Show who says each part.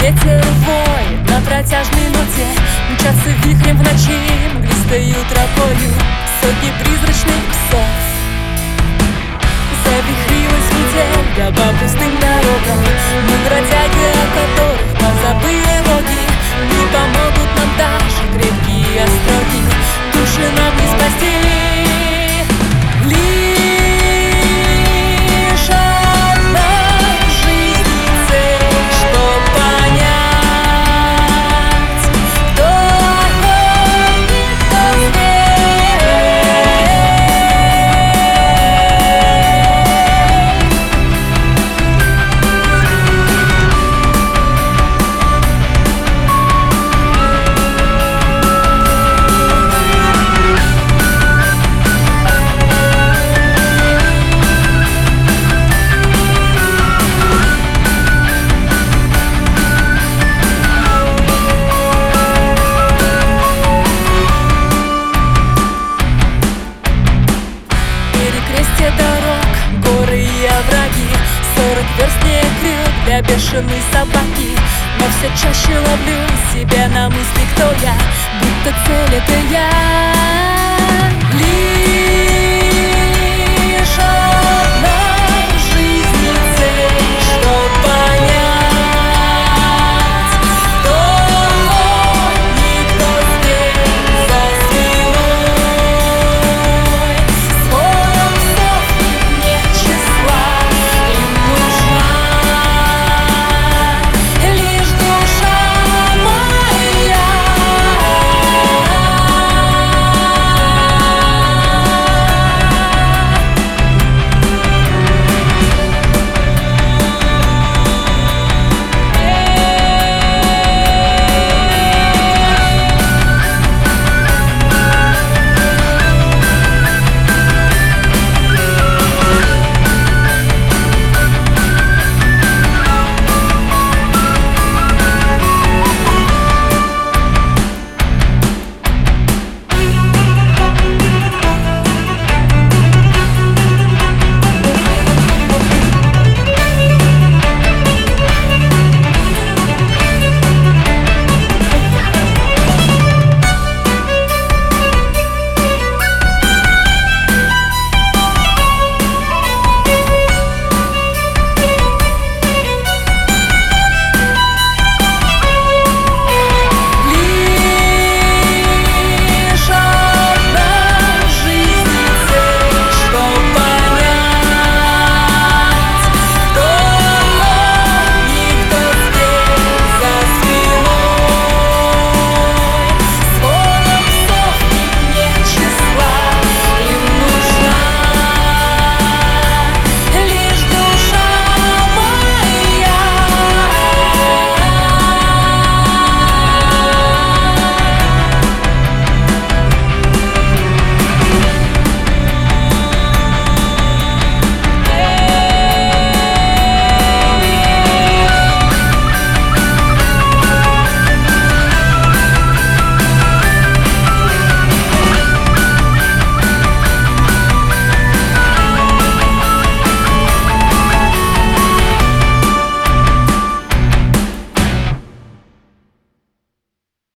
Speaker 1: Ветер воет на протяжной ноте, мчатся вихрем в ночи, мглистою тропою сотни призрачных псов. Завихрилась метель, доба пустым дорогам, мы бродяги, о которых позабыли боги. Не помогут нам даже крепкие остроги, души нам не спасти. Лишь одна в жизни цель, чтоб понять, кто огонь и кто зверь. Перекрестье дорог, горы и овраги, 40 верстнее крюк для бешеной собаки. Но все чаще ловлю себя на мысли, кто я, будто цель — это я.